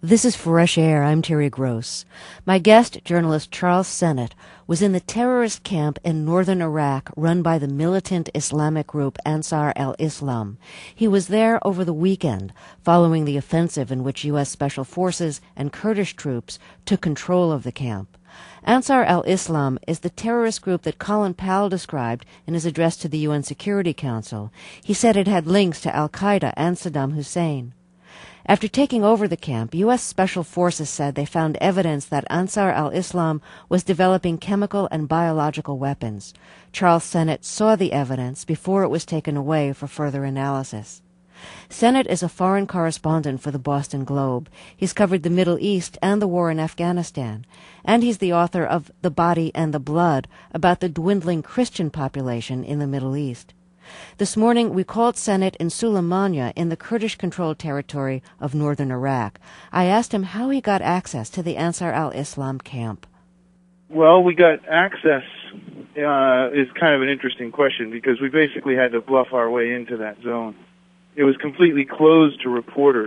This is Fresh Air. I'm Terry Gross. My guest, journalist Charles Sennett, was in the terrorist camp in northern Iraq run by the militant Islamic group Ansar al-Islam. He was there over the weekend, following the offensive in which U.S. Special Forces and Kurdish troops took control of the camp. Ansar al-Islam is the terrorist group that Colin Powell described in his address to the UN Security Council. He said it had links to al-Qaeda and Saddam Hussein. After taking over the camp, U.S. Special Forces said they found evidence that Ansar al-Islam was developing chemical and biological weapons. Charles Sennett saw the evidence before it was taken away for further analysis. Sennett is a foreign correspondent for the Boston Globe. He's covered the Middle East and the war in Afghanistan. And he's the author of The Body and the Blood, about the dwindling Christian population in the Middle East. This morning, we called Sennett in Sulaymaniyah in the Kurdish-controlled territory of northern Iraq. I asked him how he got access to the Ansar al-Islam camp. Well, we got access is kind of an interesting question because we basically had to bluff our way into that zone. It was completely closed to reporters.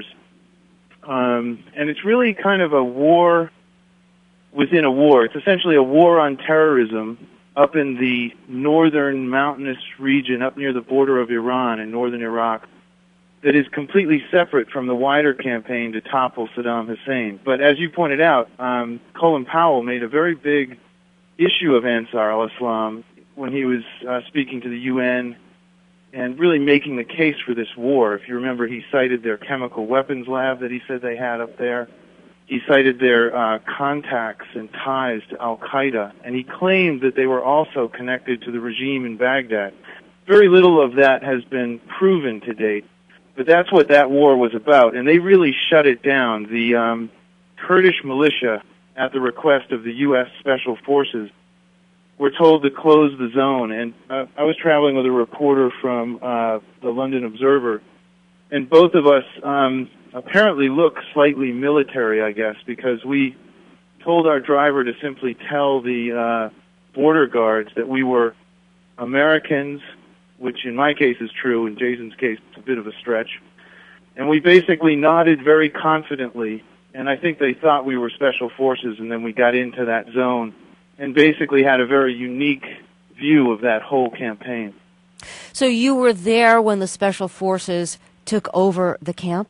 And it's really kind of a war within a war. It's essentially a war on terrorism up in the northern mountainous region, up near the border of Iran in northern Iraq, that is completely separate from the wider campaign to topple Saddam Hussein. But as you pointed out, Colin Powell made a very big issue of Ansar al-Islam when he was speaking to the UN and really making the case for this war. If you remember, he cited their chemical weapons lab that he said they had up there. He cited their contacts and ties to al-Qaeda, and he claimed that they were also connected to the regime in Baghdad. Very little of that has been proven to date, but that's what that war was about, and they really shut it down. The Kurdish militia, at the request of the U.S. Special Forces, were told to close the zone, and I was traveling with a reporter from the London Observer, and both of us apparently look slightly military, I guess, because we told our driver to simply tell the border guards that we were Americans, which in my case is true, in Jason's case it's a bit of a stretch. And we basically nodded very confidently, and I think they thought we were Special Forces, and then we got into that zone and basically had a very unique view of that whole campaign. So you were there when the Special Forces took over the camp?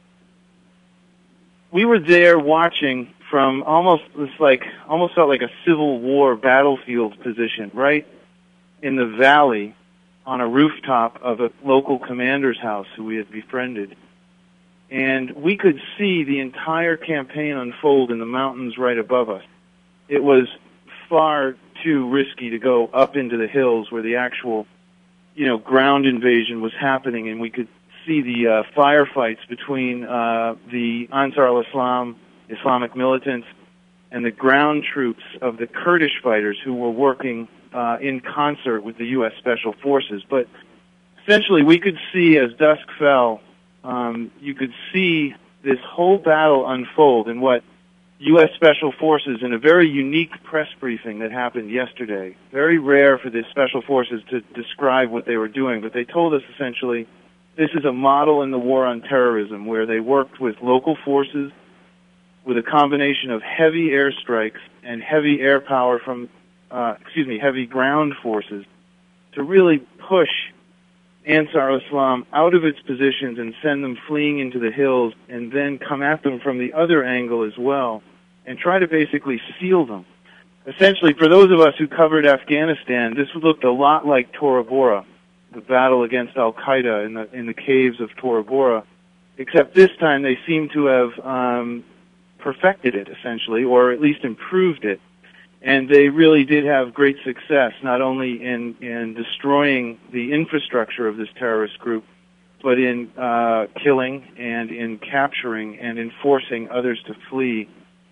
We were there watching from almost felt like a Civil War battlefield position, right in the valley on a rooftop of a local commander's house who we had befriended. And we could see the entire campaign unfold in the mountains right above us. It was far too risky to go up into the hills where the actual, ground invasion was happening, and we could see the firefights between the Ansar al-Islam, Islamic militants, and the ground troops of the Kurdish fighters who were working in concert with the U.S. Special Forces. But essentially, we could see as dusk fell, you could see this whole battle unfold in what U.S. Special Forces, in a very unique press briefing that happened yesterday. Very rare for the Special Forces to describe what they were doing, but they told us essentially this is a model in the war on terrorism where they worked with local forces with a combination of heavy airstrikes and heavy air power from, heavy ground forces to really push Ansar al-Islam out of its positions and send them fleeing into the hills, and then come at them from the other angle as well and try to basically seal them. Essentially, for those of us who covered Afghanistan, this looked a lot like Tora Bora, the battle against al-Qaeda in the caves of Tora Bora, except this time they seem to have perfected it, essentially, or at least improved it. And they really did have great success, not only in destroying the infrastructure of this terrorist group, but in killing and in capturing and in forcing others to flee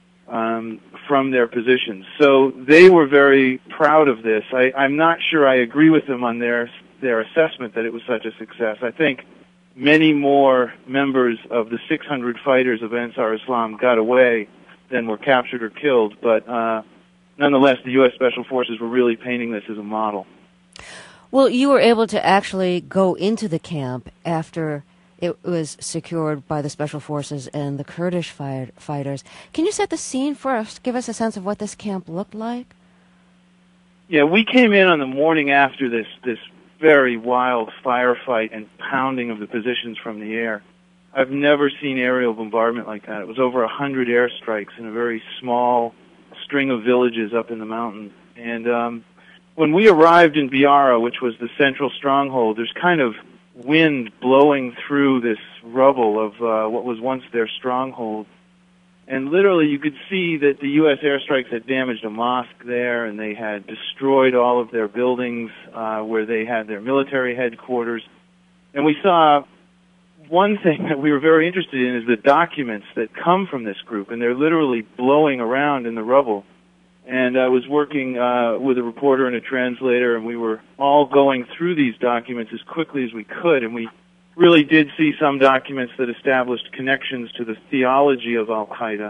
from their positions. So they were very proud of this. I'm not sure I agree with them on their assessment that it was such a success. I think many more members of the 600 fighters of Ansar Islam got away than were captured or killed, but nonetheless, the U.S. Special Forces were really painting this as a model. Well, you were able to actually go into the camp after it was secured by the Special Forces and the Kurdish fighters. Can you set the scene for us? Give us a sense of what this camp looked like? Yeah, we came in on the morning after this very wild firefight and pounding of the positions from the air. I've never seen aerial bombardment like that. It was over 100 airstrikes in a very small string of villages up in the mountains. And when we arrived in Biara, which was the central stronghold, there's kind of wind blowing through this rubble of what was once their stronghold. And literally you could see that the U.S. airstrikes had damaged a mosque there, and they had destroyed all of their buildings where they had their military headquarters. And we saw one thing that we were very interested in is the documents that come from this group, and they're literally blowing around in the rubble. And I was working with a reporter and a translator, and we were all going through these documents as quickly as we could, and we really did see some documents that established connections to the theology of Al-Qaeda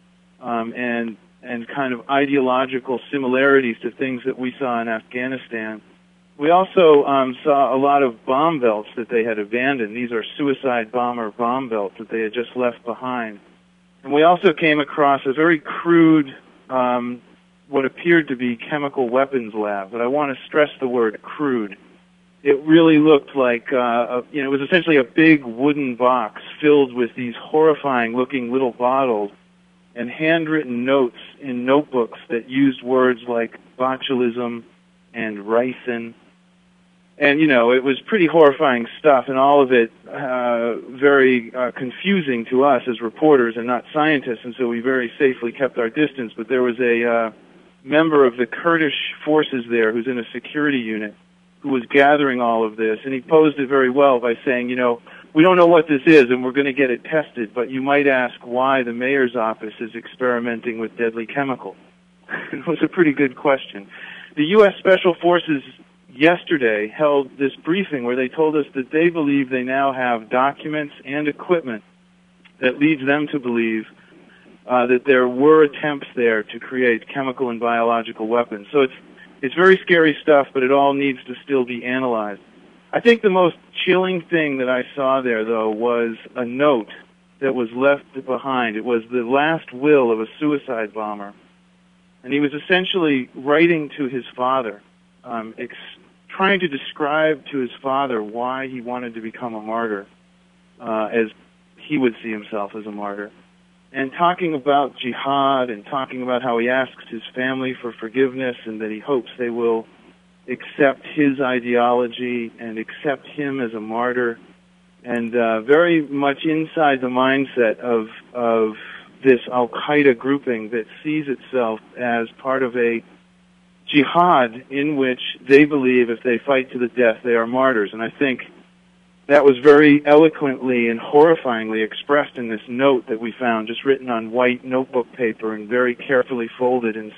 and kind of ideological similarities to things that we saw in Afghanistan. We also saw a lot of bomb belts that they had abandoned. These are suicide bomber bomb belts that they had just left behind. And we also came across a very crude, what appeared to be chemical weapons lab, but I want to stress the word crude. It really looked like, it was essentially a big wooden box filled with these horrifying-looking little bottles and handwritten notes in notebooks that used words like botulism and ricin. And, it was pretty horrifying stuff, and all of it very confusing to us as reporters and not scientists, and so we very safely kept our distance. But there was a member of the Kurdish forces there who's in a security unit who was gathering all of this, and he posed it very well by saying, we don't know what this is, and we're going to get it tested, but you might ask why the mayor's office is experimenting with deadly chemicals. It was a pretty good question. The U.S. Special Forces yesterday held this briefing where they told us that they believe they now have documents and equipment that leads them to believe that there were attempts there to create chemical and biological weapons. So it's very scary stuff, but it all needs to still be analyzed. I think the most chilling thing that I saw there, though, was a note that was left behind. It was the last will of a suicide bomber. And he was essentially writing to his father, trying to describe to his father why he wanted to become a martyr, as he would see himself as a martyr. And talking about jihad and talking about how he asks his family for forgiveness and that he hopes they will accept his ideology and accept him as a martyr, and very much inside the mindset of this Al-Qaeda grouping that sees itself as part of a jihad in which they believe if they fight to the death, they are martyrs. And I think that was very eloquently and horrifyingly expressed in this note that we found, just written on white notebook paper and very carefully folded and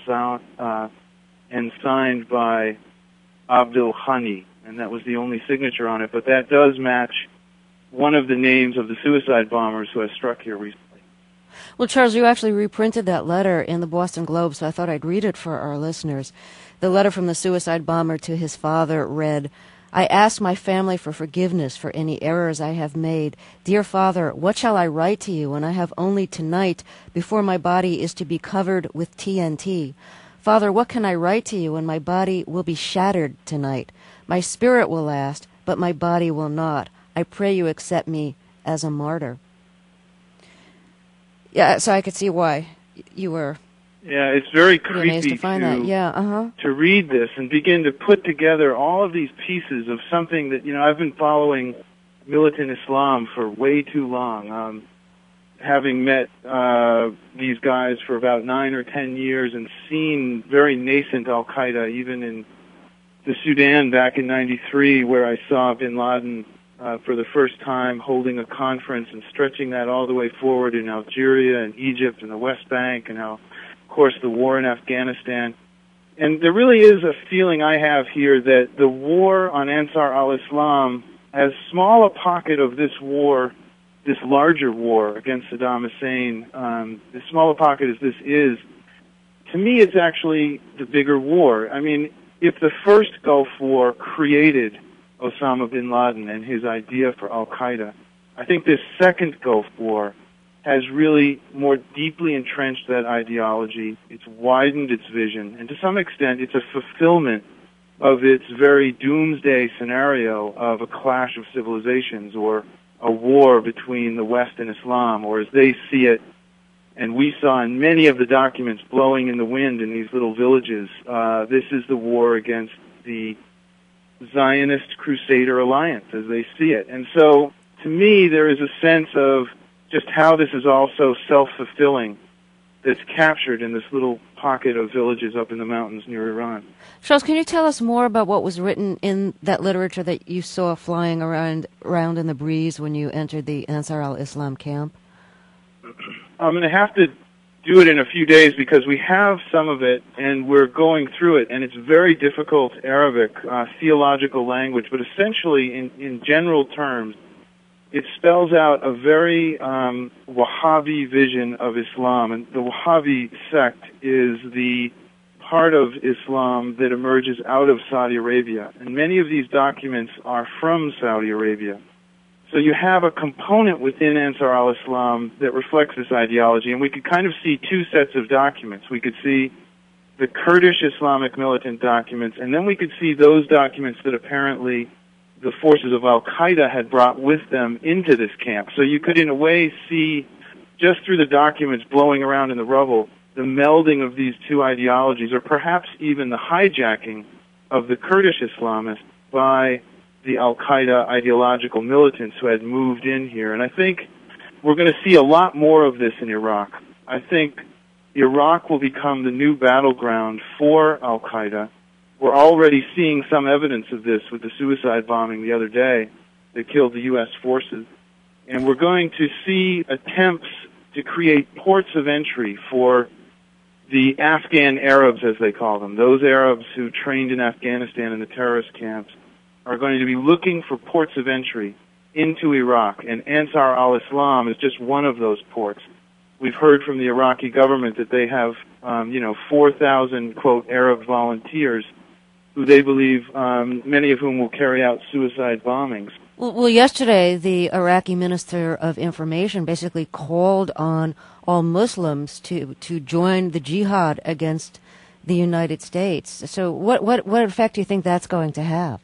signed by Abdul Ghani, and that was the only signature on it. But that does match one of the names of the suicide bombers who has struck here recently. Well, Charles, you actually reprinted that letter in the Boston Globe, so I thought I'd read it for our listeners. The letter from the suicide bomber to his father read, I ask my family for forgiveness for any errors I have made. Dear Father, what shall I write to you when I have only tonight before my body is to be covered with TNT? Father, what can I write to you when my body will be shattered tonight? My spirit will last, but my body will not. I pray you accept me as a martyr. Yeah, so I could see why you were... Yeah, it's very creepy to find that. Yeah, to read this and begin to put together all of these pieces of something that, I've been following militant Islam for way too long, having met these guys for about 9 or 10 years and seen very nascent Al-Qaeda, even in the Sudan back in 93, where I saw bin Laden for the first time holding a conference and stretching that all the way forward in Algeria and Egypt and the West Bank, and how, of course, the war in Afghanistan. And there really is a feeling I have here that the war on Ansar al-Islam, as small a pocket of this war, this larger war against Saddam Hussein, as small a pocket as this is, to me it's actually the bigger war. I mean, if the first Gulf War created Osama bin Laden and his idea for Al-Qaeda, I think this second Gulf War has really more deeply entrenched that ideology. It's widened its vision, and to some extent, it's a fulfillment of its very doomsday scenario of a clash of civilizations or a war between the West and Islam, or as they see it, and we saw in many of the documents blowing in the wind in these little villages, this is the war against the Zionist Crusader Alliance, as they see it. And so, to me, there is a sense of just how this is also self-fulfilling that's captured in this little pocket of villages up in the mountains near Iran. Charles, can you tell us more about what was written in that literature that you saw flying around in the breeze when you entered the Ansar al-Islam camp? I'm going to have to do it in a few days because we have some of it and we're going through it, and it's very difficult Arabic, theological language, but essentially in general terms, it spells out a very Wahhabi vision of Islam. And the Wahhabi sect is the part of Islam that emerges out of Saudi Arabia. And many of these documents are from Saudi Arabia. So you have a component within Ansar al-Islam that reflects this ideology. And we could kind of see two sets of documents. We could see the Kurdish Islamic militant documents, and then we could see those documents that apparently the forces of al-Qaeda had brought with them into this camp. So you could, in a way, see, just through the documents blowing around in the rubble, the melding of these two ideologies, or perhaps even the hijacking of the Kurdish Islamists by the al-Qaeda ideological militants who had moved in here. And I think we're going to see a lot more of this in Iraq. I think Iraq will become the new battleground for al-Qaeda. We're already seeing some evidence of this with the suicide bombing the other day that killed the U.S. forces. And we're going to see attempts to create ports of entry for the Afghan Arabs, as they call them. Those Arabs who trained in Afghanistan in the terrorist camps are going to be looking for ports of entry into Iraq. And Ansar al-Islam is just one of those ports. We've heard from the Iraqi government that they have, 4,000, quote, Arab volunteers who they believe, many of whom will carry out suicide bombings. Well, yesterday, the Iraqi Minister of Information basically called on all Muslims to join the jihad against the United States. So what effect do you think that's going to have?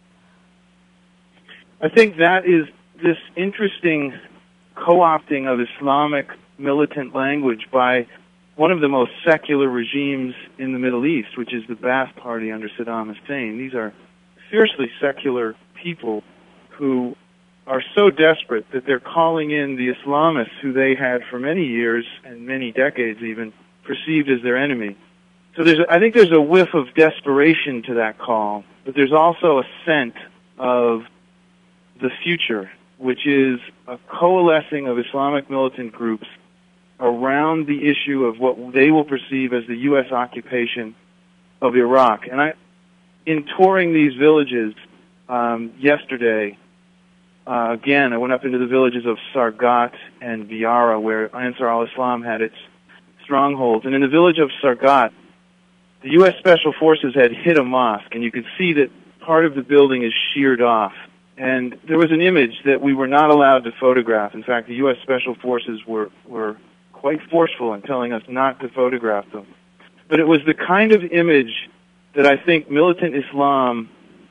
I think that is this interesting co-opting of Islamic militant language by one of the most secular regimes in the Middle East, which is the Ba'ath Party under Saddam Hussein. These are fiercely secular people who are so desperate that they're calling in the Islamists who they had for many years and many decades even perceived as their enemy. So I think there's a whiff of desperation to that call, but there's also a scent of the future, which is a coalescing of Islamic militant groups around the issue of what they will perceive as the U.S. occupation of Iraq. And in touring these villages yesterday, again, I went up into the villages of Sargat and Biara, where Ansar al-Islam had its strongholds. And in the village of Sargat, the U.S. Special Forces had hit a mosque, and you could see that part of the building is sheared off. And there was an image that we were not allowed to photograph. In fact, the U.S. Special Forces were quite forceful in telling us not to photograph them. But it was the kind of image that I think militant Islam,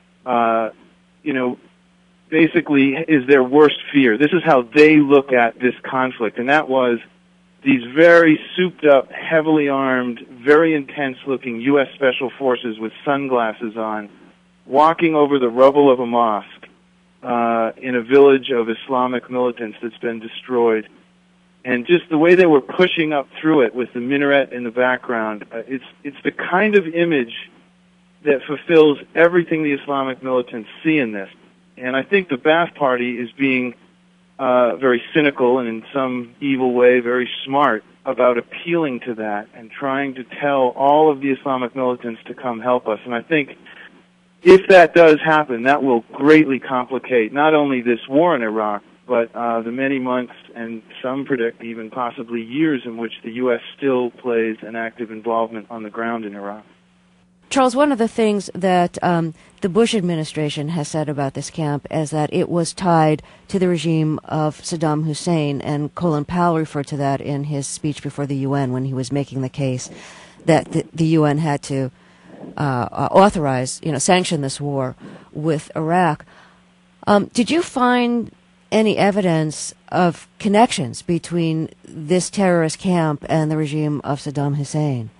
basically is their worst fear. This is how they look at this conflict. And that was these very souped up, heavily armed, very intense looking U.S. Special Forces with sunglasses on, walking over the rubble of a mosque in a village of Islamic militants that's been destroyed. And just the way they were pushing up through it with the minaret in the background, it's the kind of image that fulfills everything the Islamic militants see in this. And I think the Ba'ath Party is being very cynical and in some evil way very smart about appealing to that and trying to tell all of the Islamic militants to come help us. And I think if that does happen, that will greatly complicate not only this war in Iraq, but the many months and some predict even possibly years in which the U.S. still plays an active involvement on the ground in Iraq. Charles, one of the things that the Bush administration has said about this camp is that it was tied to the regime of Saddam Hussein, and Colin Powell referred to that in his speech before the UN when he was making the case that the UN had to authorize, sanction this war with Iraq. Did you find any evidence of connections between this terrorist camp and the regime of Saddam Hussein?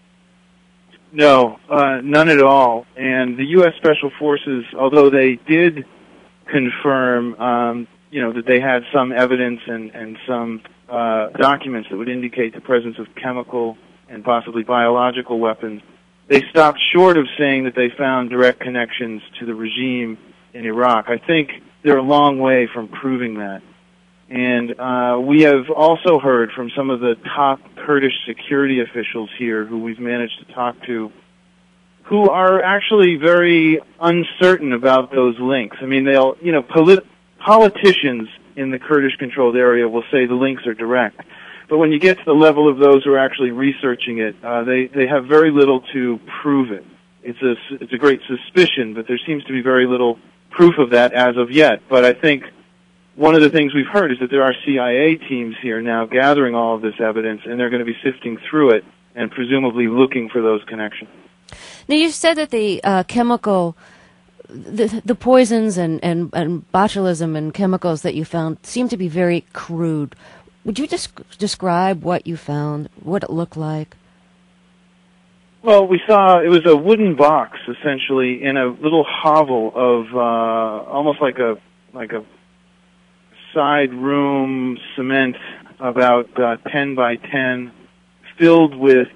No, none at all. And the U.S. Special Forces, although they did confirm, that they had some evidence and some documents that would indicate the presence of chemical and possibly biological weapons, they stopped short of saying that they found direct connections to the regime in Iraq. I think they're a long way from proving that. And we have also heard from some of the top Kurdish security officials here who we've managed to talk to, who are actually very uncertain about those links. I mean, politicians in the Kurdish-controlled area will say the links are direct. But when you get to the level of those who are actually researching it, they have very little to prove it. It's a great suspicion, but there seems to be very little proof of that as of yet. But I think one of the things we've heard is that there are CIA teams here now gathering all of this evidence, and they're going to be sifting through it and presumably looking for those connections. Now, you said that the chemical, the poisons and botulism and chemicals that you found seem to be very crude. Would you just describe what you found, what it looked like? Well, we saw it was a wooden box, essentially, in a little hovel of almost like a side room cement, about 10 by 10, filled with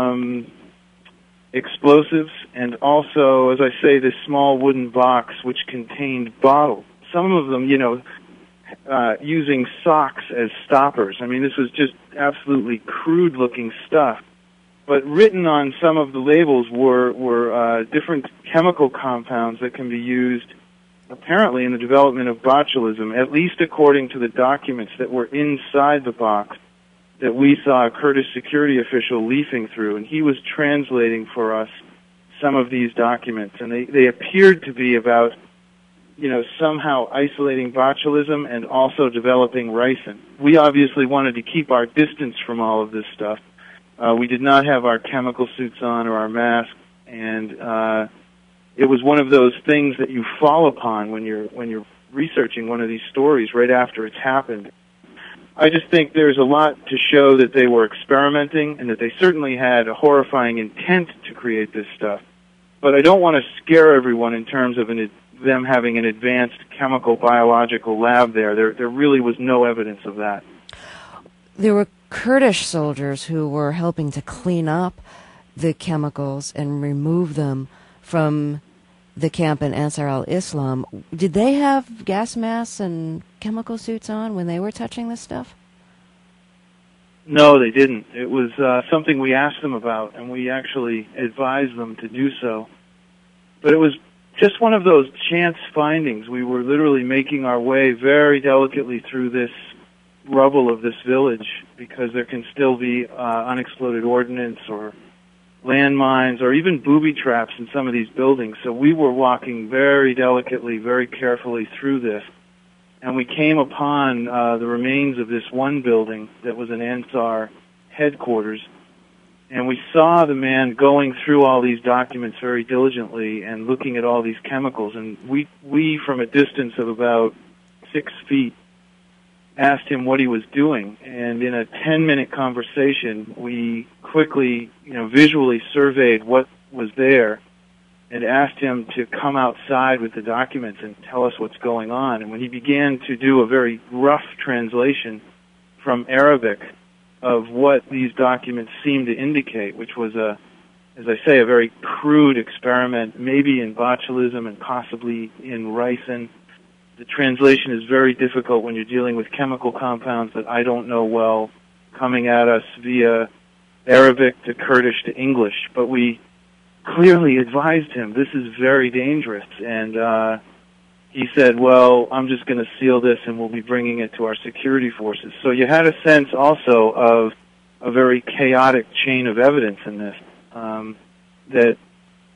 explosives, and also, as I say, this small wooden box which contained bottles. Some of them, using socks as stoppers. I mean, this was just absolutely crude-looking stuff. But written on some of the labels were different chemical compounds that can be used, apparently, in the development of botulism, at least according to the documents that were inside the box that we saw a Kurdish security official leafing through, and he was translating for us some of these documents. And they appeared to be about, somehow isolating botulism and also developing ricin. We obviously wanted to keep our distance from all of this stuff. We did not have our chemical suits on or our masks, and it was one of those things that you fall upon when you're researching one of these stories right after it's happened. I just think there's a lot to show that they were experimenting and that they certainly had a horrifying intent to create this stuff. But I don't want to scare everyone in terms of them having an advanced chemical biological lab there. There really was no evidence of that. There were Kurdish soldiers who were helping to clean up the chemicals and remove them from the camp in Ansar al-Islam. Did they have gas masks and chemical suits on when they were touching this stuff? No, they didn't. It was something we asked them about, and we actually advised them to do so. But it was just one of those chance findings. We were literally making our way very delicately through this rubble of this village because there can still be unexploded ordnance or landmines or even booby traps in some of these buildings. So we were walking very delicately, very carefully through this. And we came upon the remains of this one building that was an Ansar headquarters. And we saw the man going through all these documents very diligently and looking at all these chemicals. And we from a distance of about 6 feet, asked him what he was doing. And in a 10-minute conversation, we quickly, visually surveyed what was there and asked him to come outside with the documents and tell us what's going on. And when he began to do a very rough translation from Arabic of what these documents seemed to indicate, which was as I say, a very crude experiment, maybe in botulism and possibly in ricin. The translation is very difficult when you're dealing with chemical compounds that I don't know well, coming at us via Arabic to Kurdish to English. But we clearly advised him, this is very dangerous. And he said, well, I'm just going to seal this and we'll be bringing it to our security forces. So you had a sense also of a very chaotic chain of evidence in this, that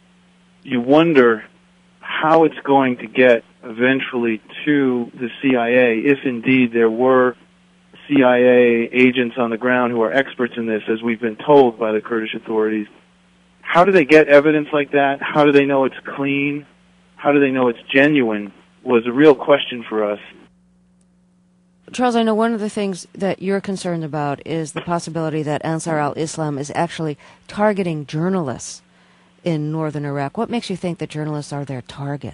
you wonder how it's going to get eventually to the CIA, if indeed there were CIA agents on the ground who are experts in this, as we've been told by the Kurdish authorities. How do they get evidence like that? How do they know it's clean? How do they know it's genuine? Was a real question for us. Charles, I know one of the things that you're concerned about is the possibility that Ansar al-Islam is actually targeting journalists in northern Iraq. What makes you think that journalists are their target?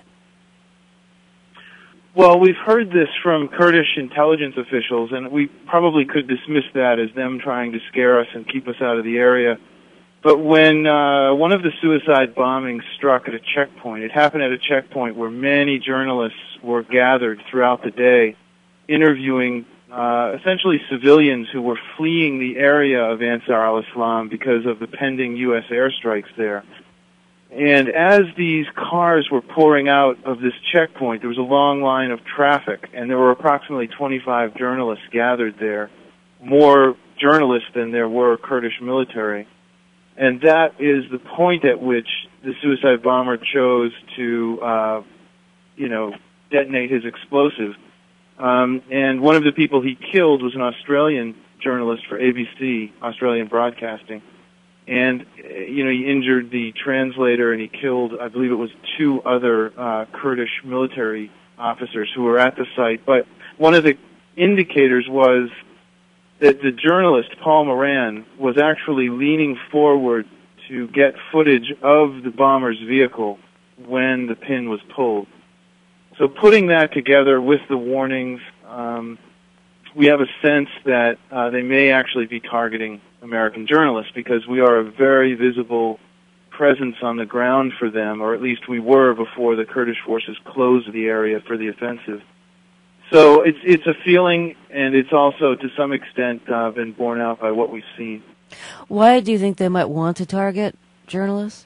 Well, we've heard this from Kurdish intelligence officials, and we probably could dismiss that as them trying to scare us and keep us out of the area. But when one of the suicide bombings struck at a checkpoint, it happened at a checkpoint where many journalists were gathered throughout the day, interviewing essentially civilians who were fleeing the area of Ansar al-Islam because of the pending U.S. airstrikes there. And as these cars were pouring out of this checkpoint, there was a long line of traffic, and there were approximately 25 journalists gathered there, more journalists than there were Kurdish military. And that is the point at which the suicide bomber chose to, detonate his explosive. And one of the people he killed was an Australian journalist for ABC, Australian Broadcasting. And, he injured the translator and he killed, I believe it was 2 other Kurdish military officers who were at the site. But one of the indicators was that the journalist, Paul Moran, was actually leaning forward to get footage of the bomber's vehicle when the pin was pulled. So putting that together with the warnings, we have a sense that they may actually be targeting American journalists because we are a very visible presence on the ground for them, or at least we were before the Kurdish forces closed the area for the offensive. So it's a feeling, and it's also to some extent been borne out by what we've seen. Why do you think they might want to target journalists?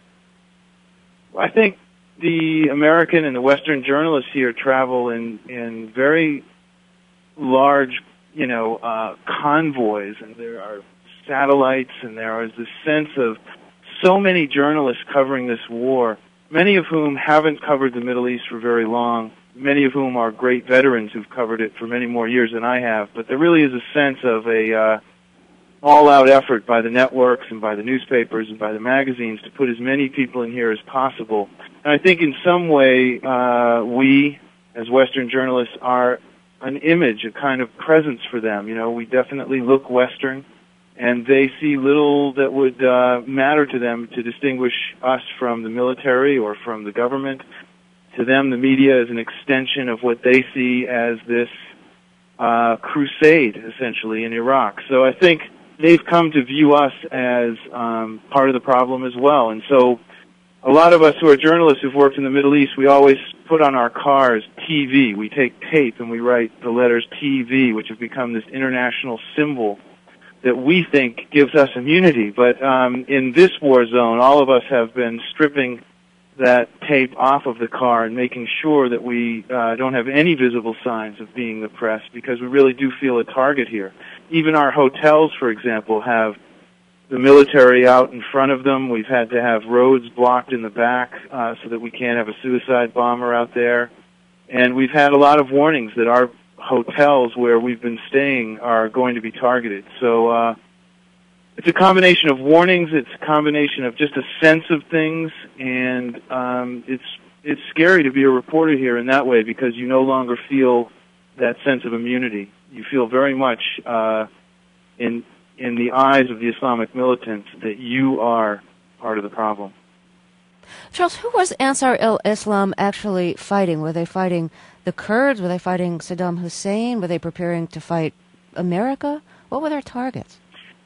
I think the American and the Western journalists here travel in very large, convoys, and there are satellites, and there is this sense of so many journalists covering this war, many of whom haven't covered the Middle East for very long, many of whom are great veterans who've covered it for many more years than I have. But there really is a sense of a all-out effort by the networks and by the newspapers and by the magazines to put as many people in here as possible. And I think in some way we, as Western journalists, are an image, a kind of presence for them. We definitely look Western, and they see little that would matter to them to distinguish us from the military or from the government. To them, the media is an extension of what they see as this crusade, essentially, in Iraq. So I think they've come to view us as part of the problem as well. And so a lot of us who are journalists who've worked in the Middle East, we always put on our cars TV. We take tape and we write the letters TV, which have become this international symbol that we think gives us immunity. But in this war zone, all of us have been stripping that tape off of the car and making sure that we don't have any visible signs of being the press, because we really do feel a target here. Even our hotels, for example, have the military out in front of them. We've had to have roads blocked in the back so that we can't have a suicide bomber out there. And we've had a lot of warnings that our hotels where we've been staying are going to be targeted. So it's a combination of warnings, it's a combination of just a sense of things, and it's scary to be a reporter here in that way, because you no longer feel that sense of immunity. You feel very much in the eyes of the Islamic militants that you are part of the problem. Charles, who was Ansar al-Islam actually fighting? Were they fighting the Kurds? Were they fighting Saddam Hussein? Were they preparing to fight America? What were their targets?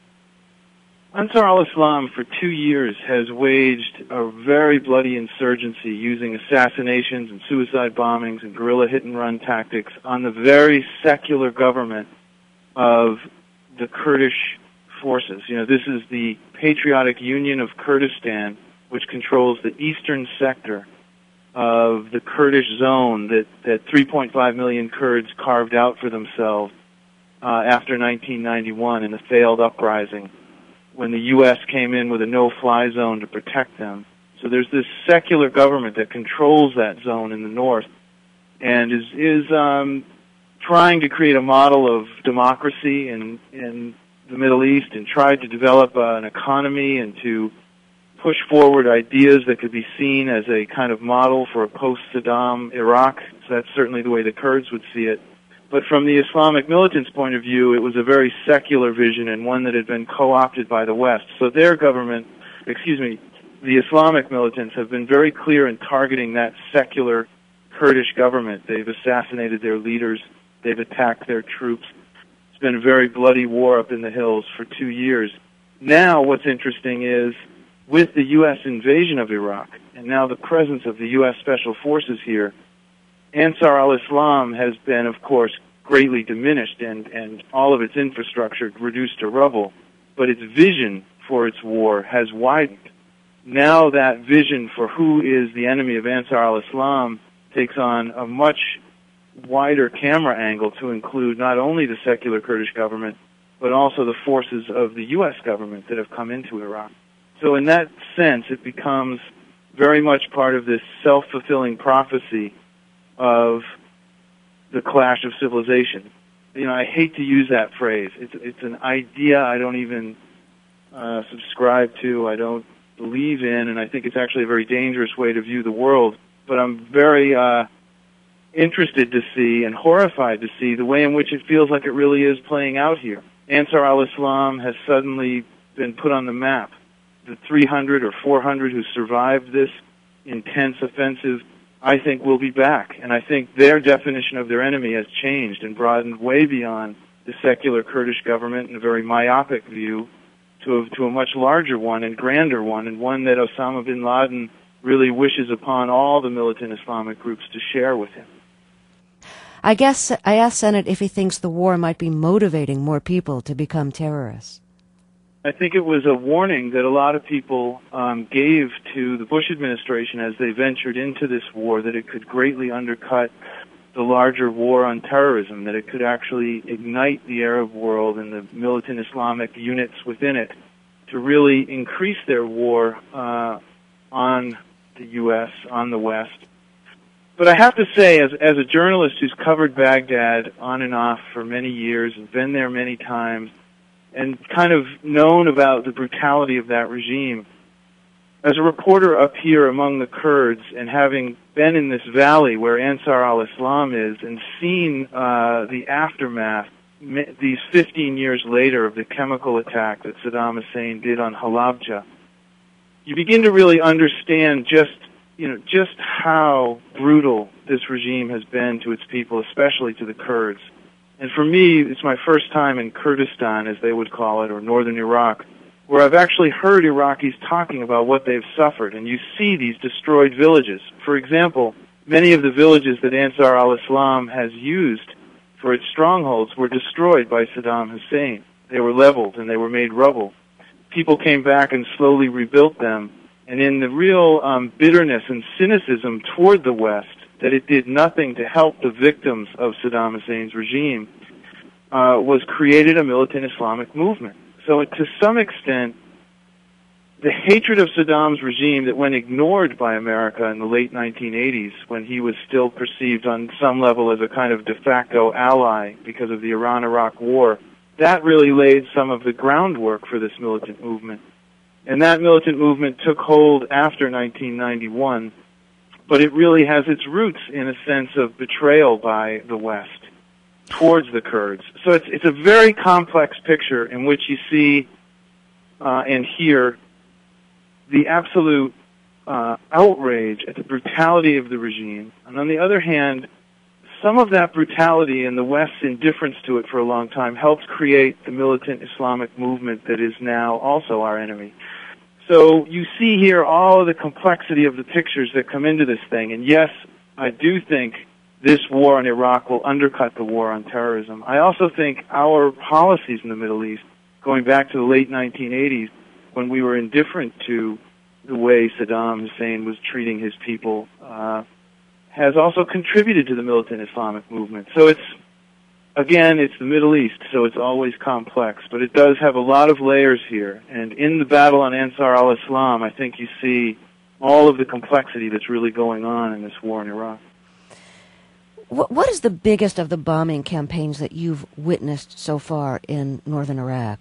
Ansar al-Islam for 2 years has waged a very bloody insurgency using assassinations and suicide bombings and guerrilla hit-and-run tactics on the very secular government of the Kurdish forces. This is the Patriotic Union of Kurdistan, which controls the eastern sector of the Kurdish zone that 3.5 million Kurds carved out for themselves after 1991 in the failed uprising, when the U.S. came in with a no-fly zone to protect them. So there's this secular government that controls that zone in the north and is trying to create a model of democracy in the Middle East and tried to develop an economy and to push forward ideas that could be seen as a kind of model for a post-Saddam Iraq. So that's certainly the way the Kurds would see it. But from the Islamic militants' point of view, it was a very secular vision and one that had been co-opted by the West. So their government, the Islamic militants have been very clear in targeting that secular Kurdish government. They've assassinated their leaders. They've attacked their troops. It's been a very bloody war up in the hills for 2 years. Now what's interesting is, with the U.S. invasion of Iraq, and now the presence of the U.S. Special Forces here, Ansar al-Islam has been, of course, greatly diminished and all of its infrastructure reduced to rubble, but its vision for its war has widened. Now that vision for who is the enemy of Ansar al-Islam takes on a much wider camera angle to include not only the secular Kurdish government, but also the forces of the U.S. government that have come into Iraq. So in that sense, it becomes very much part of this self-fulfilling prophecy of the clash of civilization. You know, I hate to use that phrase. It's an idea I don't even subscribe to, I don't believe in, and I think it's actually a very dangerous way to view the world. But I'm very interested to see and horrified to see the way in which it feels like it really is playing out here. Ansar al-Islam has suddenly been put on the map. The 300 or 400 who survived this intense offensive, I think, will be back. And I think their definition of their enemy has changed and broadened way beyond the secular Kurdish government in a very myopic view to a much larger one and grander one, and one that Osama bin Laden really wishes upon all the militant Islamic groups to share with him. I guess I asked Sennett if he thinks the war might be motivating more people to become terrorists. I think it was a warning that a lot of people gave to the Bush administration as they ventured into this war, that it could greatly undercut the larger war on terrorism, that it could actually ignite the Arab world and the militant Islamic units within it to really increase their war on the U.S., on the West. But I have to say, as a journalist who's covered Baghdad on and off for many years and been there many times, and kind of known about the brutality of that regime, as a reporter up here among the Kurds and having been in this valley where Ansar al-Islam is and seen the aftermath these 15 years later of the chemical attack that Saddam Hussein did on Halabja, you begin to really understand just how brutal this regime has been to its people, especially to the Kurds. And for me, it's my first time in Kurdistan, as they would call it, or northern Iraq, where I've actually heard Iraqis talking about what they've suffered. And you see these destroyed villages. For example, many of the villages that Ansar al-Islam has used for its strongholds were destroyed by Saddam Hussein. They were leveled and they were made rubble. People came back and slowly rebuilt them. And in the real bitterness and cynicism toward the West, that it did nothing to help the victims of Saddam Hussein's regime, was created a militant Islamic movement. So to some extent, the hatred of Saddam's regime that went ignored by America in the late 1980s, when he was still perceived on some level as a kind of de facto ally because of the Iran-Iraq war, that really laid some of the groundwork for this militant movement. And that militant movement took hold after 1991, but it really has its roots in a sense of betrayal by the West towards the Kurds. So it's a very complex picture in which you see and hear the absolute outrage at the brutality of the regime, and on the other hand, some of that brutality and the West's indifference to it for a long time helped create the militant Islamic movement that is now also our enemy. So you see here all of the complexity of the pictures that come into this thing. And yes, I do think this war in Iraq will undercut the war on terrorism. I also think our policies in the Middle East, going back to the late 1980s, when we were indifferent to the way Saddam Hussein was treating his people, has also contributed to the militant Islamic movement. So it's the Middle East, so it's always complex, but it does have a lot of layers here. And in the battle on Ansar al-Islam, I think you see all of the complexity that's really going on in this war in Iraq. What is the biggest of the bombing campaigns that you've witnessed so far in northern Iraq?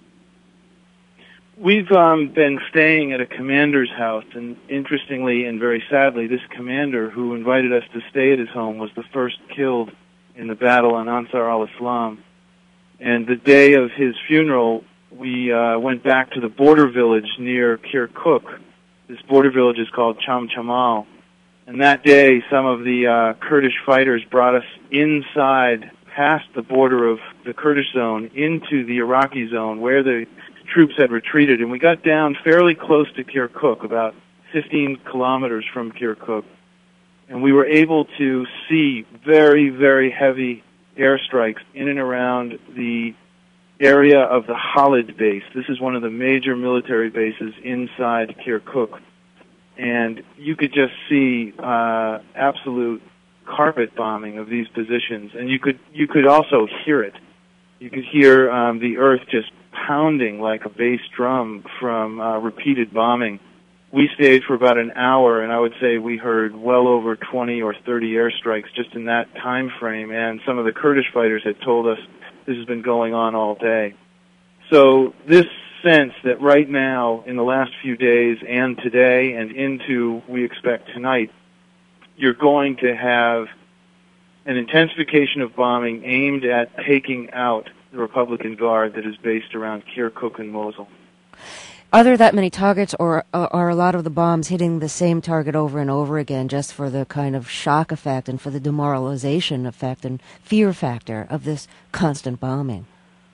We've been staying at a commander's house, and interestingly and very sadly, this commander who invited us to stay at his home was the first killed in the battle on Ansar al-Islam. And the day of his funeral, we went back to the border village near Kirkuk. This border village is called Cham Chamal. And that day, some of the Kurdish fighters brought us inside, past the border of the Kurdish zone, into the Iraqi zone, where the troops had retreated. And we got down fairly close to Kirkuk, about 15 kilometers from Kirkuk. And we were able to see very, very heavy airstrikes in and around the area of the Khalid base. This is one of the major military bases inside Kirkuk. And you could just see absolute carpet bombing of these positions, and you could also hear it. You could hear the earth just pounding like a bass drum from repeated bombing. We stayed for about an hour, and I would say we heard well over 20 or 30 airstrikes just in that time frame, and some of the Kurdish fighters had told us this has been going on all day. So this sense that right now, in the last few days and today and into, we expect tonight, you're going to have an intensification of bombing aimed at taking out the Republican Guard that is based around Kirkuk and Mosul. Are there that many targets, or are a lot of the bombs hitting the same target over and over again just for the kind of shock effect and for the demoralization effect and fear factor of this constant bombing?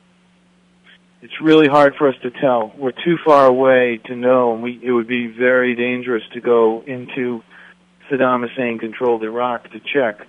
It's really hard for us to tell. We're too far away to know, and it would be very dangerous to go into Saddam Hussein-controlled Iraq to check.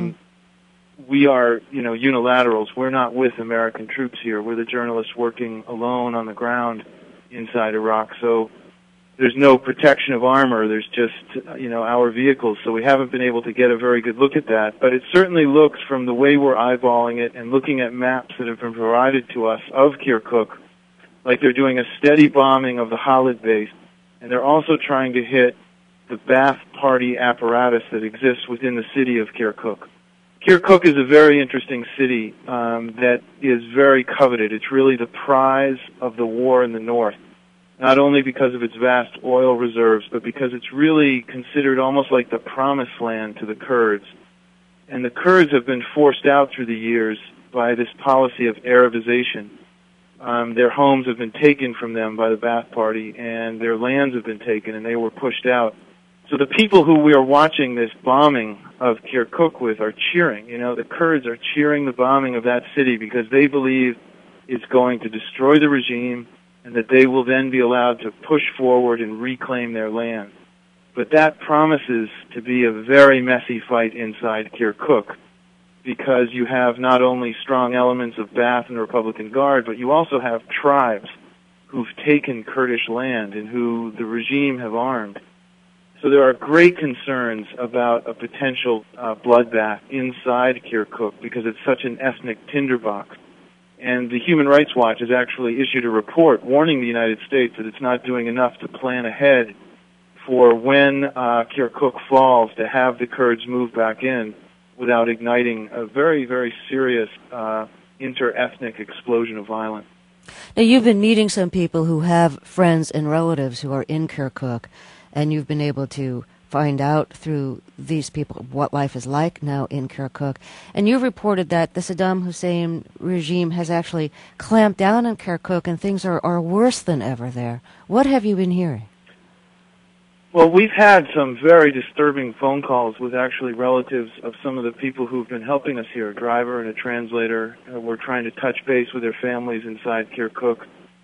We are, unilaterals. We're not with American troops here. We're the journalists working alone on the ground inside Iraq. So there's no protection of armor. There's just, our vehicles. So we haven't been able to get a very good look at that. But it certainly looks, from the way we're eyeballing it and looking at maps that have been provided to us of Kirkuk, like they're doing a steady bombing of the Khalid base. And they're also trying to hit the Ba'ath Party apparatus that exists within the city of Kirkuk. Kirkuk is a very interesting city that is very coveted. It's really the prize of the war in the north, not only because of its vast oil reserves, but because it's really considered almost like the promised land to the Kurds. And the Kurds have been forced out through the years by this policy of Arabization. Their homes have been taken from them by the Ba'ath Party, and their lands have been taken, and they were pushed out. So the people who we are watching this bombing of Kirkuk with are cheering. The Kurds are cheering the bombing of that city because they believe it's going to destroy the regime and that they will then be allowed to push forward and reclaim their land. But that promises to be a very messy fight inside Kirkuk because you have not only strong elements of Ba'ath and the Republican Guard, but you also have tribes who've taken Kurdish land and who the regime have armed. So there are great concerns about a potential bloodbath inside Kirkuk because it's such an ethnic tinderbox. And the Human Rights Watch has actually issued a report warning the United States that it's not doing enough to plan ahead for when Kirkuk falls to have the Kurds move back in without igniting a very, very serious inter-ethnic explosion of violence. Now, you've been meeting some people who have friends and relatives who are in Kirkuk, and you've been able to find out through these people what life is like now in Kirkuk. And you've reported that the Saddam Hussein regime has actually clamped down on Kirkuk and things are worse than ever there. What have you been hearing? Well, we've had some very disturbing phone calls with actually relatives of some of the people who've been helping us here, a driver and a translator. We're trying to touch base with their families inside Kirkuk.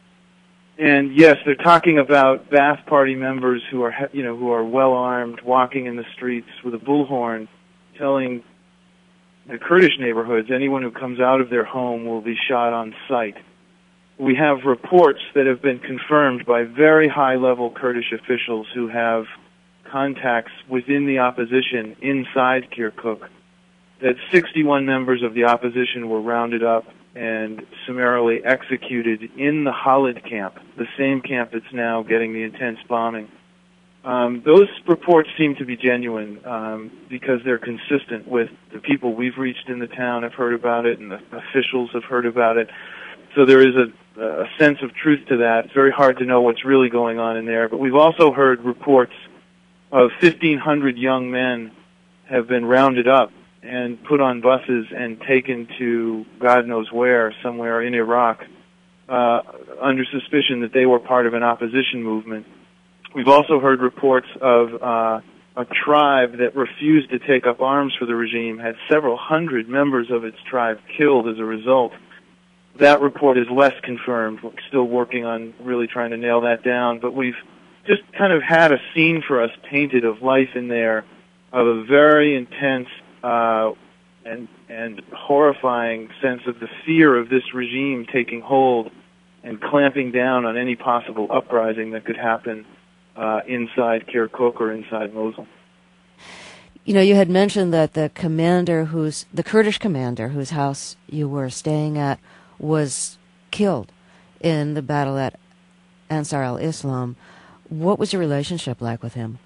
And yes, they're talking about Ba'ath Party members who are well armed, walking in the streets with a bullhorn, telling the Kurdish neighborhoods anyone who comes out of their home will be shot on sight. We have reports that have been confirmed by very high-level Kurdish officials who have contacts within the opposition inside Kirkuk that 61 members of the opposition were rounded up and summarily executed in the Khalid camp, the same camp that's now getting the intense bombing. Those reports seem to be genuine because they're consistent with the people we've reached in the town have heard about it and the officials have heard about it. So there is a sense of truth to that. It's very hard to know what's really going on in there. But we've also heard reports of 1,500 young men have been rounded up and put on buses and taken to God knows where, somewhere in Iraq, under suspicion that they were part of an opposition movement. We've also heard reports of a tribe that refused to take up arms for the regime, had several hundred members of its tribe killed as a result. That report is less confirmed. We're still working on really trying to nail that down, but we've just kind of had a scene for us painted of life in there, of a very intense and horrifying sense of the fear of this regime taking hold and clamping down on any possible uprising that could happen inside Kirkuk or inside Mosul. You know, you had mentioned that the Kurdish commander whose house you were staying at was killed in the battle at Ansar al-Islam. What was your relationship like with him?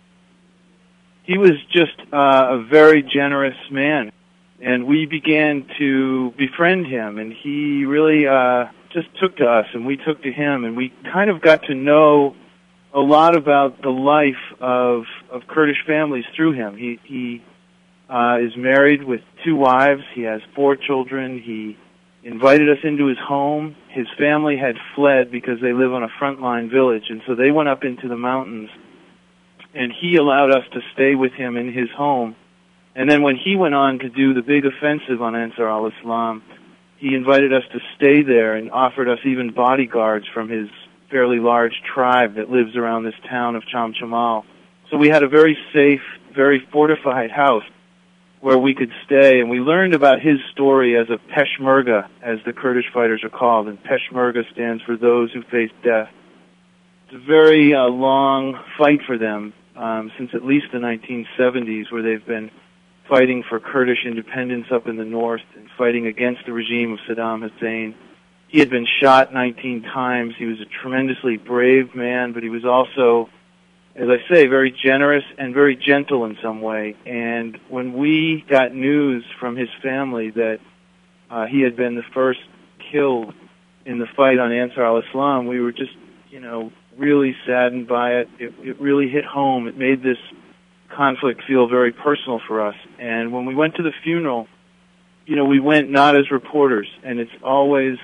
He was just a very generous man, and we began to befriend him, and he really just took to us, and we took to him, and we kind of got to know a lot about the life of Kurdish families through him. He is married with 2 wives. He has 4 children. He invited us into his home. His family had fled because they live on a frontline village, and so they went up into the mountains, and he allowed us to stay with him in his home. And then when he went on to do the big offensive on Ansar al-Islam, he invited us to stay there and offered us even bodyguards from his fairly large tribe that lives around this town of Chamchamal. So we had a very safe, very fortified house where we could stay, and we learned about his story as a Peshmerga, as the Kurdish fighters are called, and Peshmerga stands for those who face death. It's a very long fight for them since at least the 1970s, where they've been fighting for Kurdish independence up in the north and fighting against the regime of Saddam Hussein. He had been shot 19 times. He was a tremendously brave man, but he was also, as I say, very generous and very gentle in some way. And when we got news from his family that he had been the first killed in the fight on Ansar al-Islam, we were just, really saddened by it. It really hit home. It made this conflict feel very personal for us. And when we went to the funeral, we went not as reporters, and it's always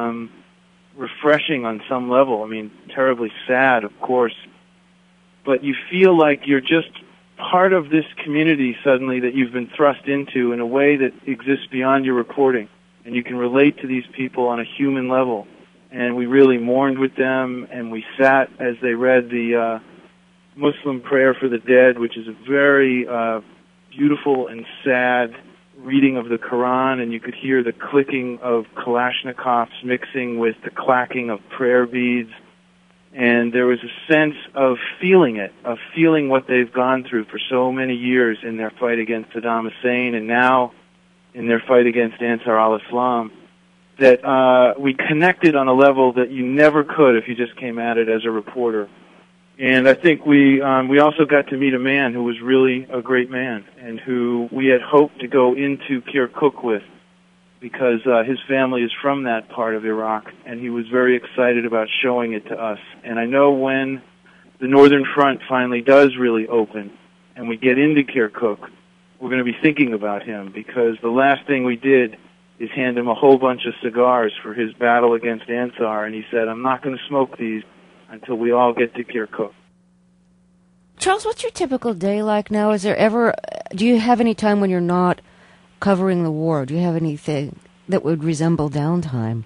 refreshing on some level. I mean, terribly sad, of course, but you feel like you're just part of this community suddenly that you've been thrust into in a way that exists beyond your reporting, and you can relate to these people on a human level. And we really mourned with them, and we sat as they read the Muslim prayer for the dead, which is a very beautiful and sad reading of the Quran, and you could hear the clicking of Kalashnikovs mixing with the clacking of prayer beads. And there was a sense of feeling it, of feeling what they've gone through for so many years in their fight against Saddam Hussein and now in their fight against Ansar al-Islam, that we connected on a level that you never could if you just came at it as a reporter. And I think we also got to meet a man who was really a great man and who we had hoped to go into Kirkuk with, because his family is from that part of Iraq, and he was very excited about showing it to us. And I know when the Northern Front finally does really open and we get into Kirkuk, we're going to be thinking about him, because the last thing we did is hand him a whole bunch of cigars for his battle against Ansar, and he said, "I'm not going to smoke these until we all get to Kirkuk." Charles, what's your typical day like now? Do you have any time when you're not covering the war? Do you have anything that would resemble downtime?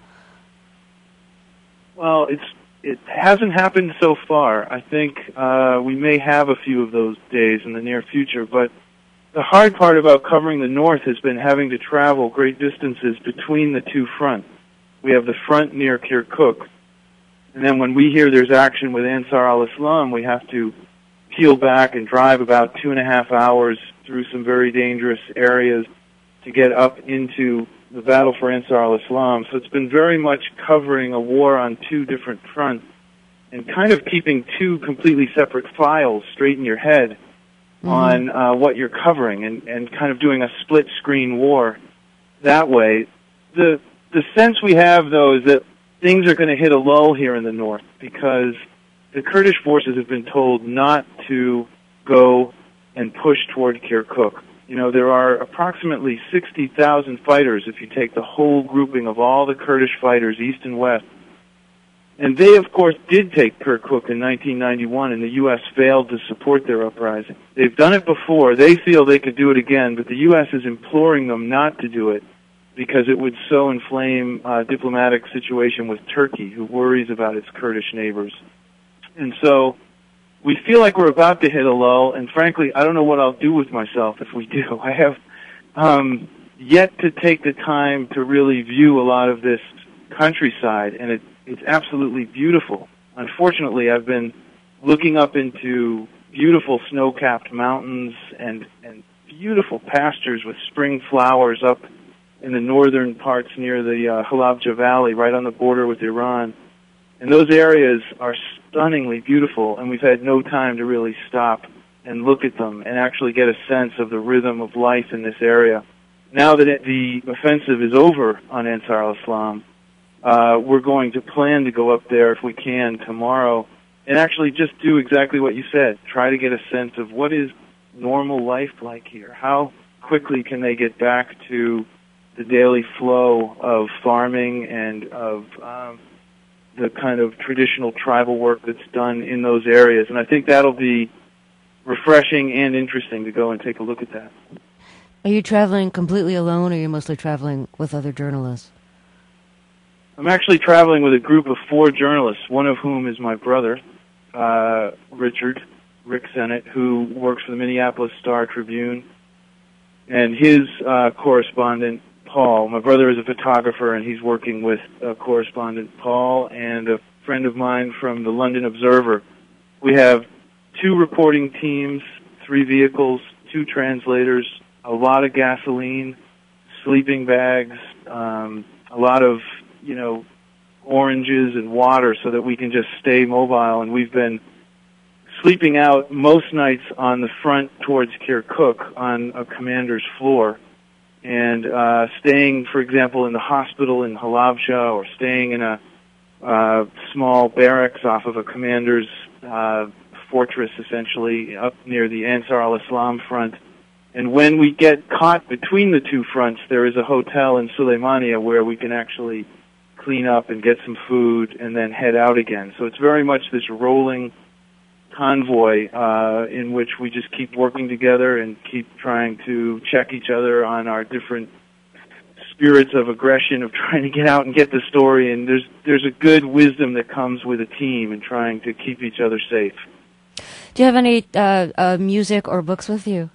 Well, it hasn't happened so far. I think we may have a few of those days in the near future, but the hard part about covering the north has been having to travel great distances between the two fronts. We have the front near Kirkuk, and then when we hear there's action with Ansar al-Islam, we have to peel back and drive about 2.5 hours through some very dangerous areas to get up into the battle for Ansar al-Islam. So it's been very much covering a war on two different fronts. and kind of keeping two completely separate files straight in your head on what you're covering, and kind of doing a split-screen war that way. The sense we have, though, is that things are going to hit a lull here in the north because the Kurdish forces have been told not to go and push toward Kirkuk. You know, there are approximately 60,000 fighters if you take the whole grouping of all the Kurdish fighters, east and west. And they, of course, did take Kirkuk in 1991, and the U.S. failed to support their uprising. They've done it before. They feel they could do it again, but the U.S. is imploring them not to do it because it would so inflame a diplomatic situation with Turkey, who worries about its Kurdish neighbors. And so we feel like we're about to hit a lull, and frankly, I don't know what I'll do with myself if we do. I have yet to take the time to really view a lot of this countryside, and it's absolutely beautiful. Unfortunately, I've been looking up into beautiful snow-capped mountains and beautiful pastures with spring flowers up in the northern parts near the Halabja Valley, right on the border with Iran. And those areas are stunningly beautiful, and we've had no time to really stop and look at them and actually get a sense of the rhythm of life in this area. Now that the offensive is over on Ansar al-Islam, we're going to plan to go up there if we can tomorrow and actually just do exactly what you said, try to get a sense of what is normal life like here. How quickly can they get back to the daily flow of farming and of the kind of traditional tribal work that's done in those areas. And I think that'll be refreshing and interesting to go and take a look at that. Are you traveling completely alone, or are you mostly traveling with other journalists? I'm actually traveling with a group of 4 journalists, one of whom is my brother, Rick Sennett, who works for the Minneapolis Star-Tribune, and his correspondent, Paul. My brother is a photographer, and he's working with correspondent Paul and a friend of mine from the London Observer. We have 2 reporting teams, 3 vehicles, 2 translators, a lot of gasoline, sleeping bags, a lot of, oranges and water so that we can just stay mobile. And we've been sleeping out most nights on the front towards Kirkuk on a commander's floor, and staying, for example, in the hospital in Halabja, or staying in a small barracks off of a commander's fortress, essentially, up near the Ansar al-Islam front. And when we get caught between the 2 fronts, there is a hotel in Suleimania where we can actually clean up and get some food and then head out again. So it's very much this rolling convoy in which we just keep working together and keep trying to check each other on our different spirits of aggression of trying to get out and get the story. And there's a good wisdom that comes with a team and trying to keep each other safe. Do you have any music or books with you?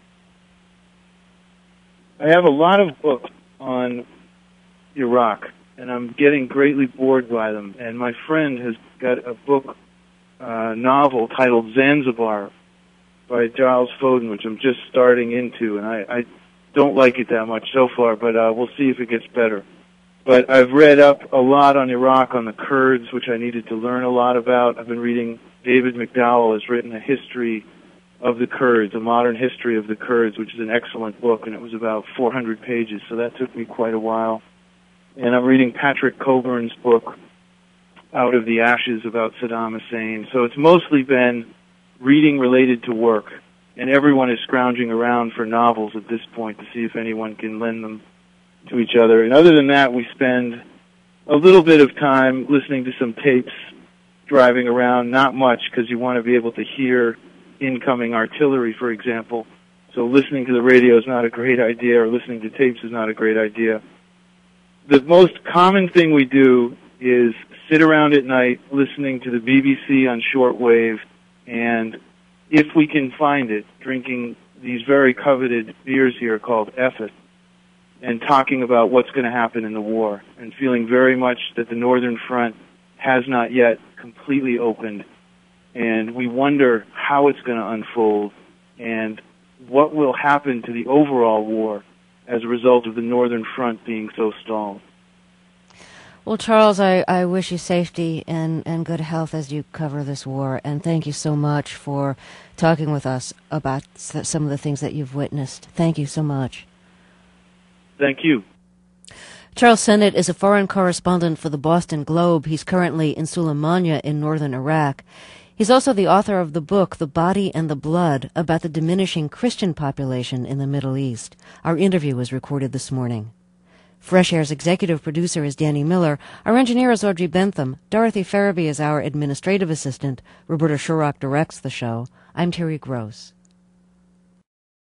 I have a lot of books on Iraq, and I'm getting greatly bored by them. And my friend has got a book, novel titled Zanzibar by Giles Foden, which I'm just starting into, and I don't like it that much so far, but we'll see if it gets better. But I've read up a lot on Iraq, on the Kurds, which I needed to learn a lot about. I've been reading, David McDowell has written a history of the Kurds, a modern history of the Kurds, which is an excellent book, and it was about 400 pages, so that took me quite a while. And I'm reading Patrick Coburn's book, Out of the Ashes, about Saddam Hussein. So it's mostly been reading related to work, and everyone is scrounging around for novels at this point to see if anyone can lend them to each other. And other than that, we spend a little bit of time listening to some tapes, driving around, not much, because you want to be able to hear incoming artillery, for example. So listening to the radio is not a great idea, or listening to tapes is not a great idea. The most common thing we do is sit around at night listening to the BBC on shortwave, and if we can find it, drinking these very coveted beers here called Effet, and talking about what's going to happen in the war, and feeling very much that the Northern Front has not yet completely opened, and we wonder how it's going to unfold and what will happen to the overall war as a result of the Northern Front being so stalled. Well, Charles, I wish you safety and good health as you cover this war, and thank you so much for talking with us about some of the things that you've witnessed. Thank you so much. Thank you. Charles Sennett is a foreign correspondent for the Boston Globe. He's currently in Sulaymaniyah in northern Iraq. He's also the author of the book, The Body and the Blood, about the diminishing Christian population in the Middle East. Our interview was recorded this morning. Fresh Air's executive producer is Danny Miller. Our engineer is Audrey Bentham. Dorothy Farabee is our administrative assistant. Roberta Shurrock directs the show. I'm Terry Gross.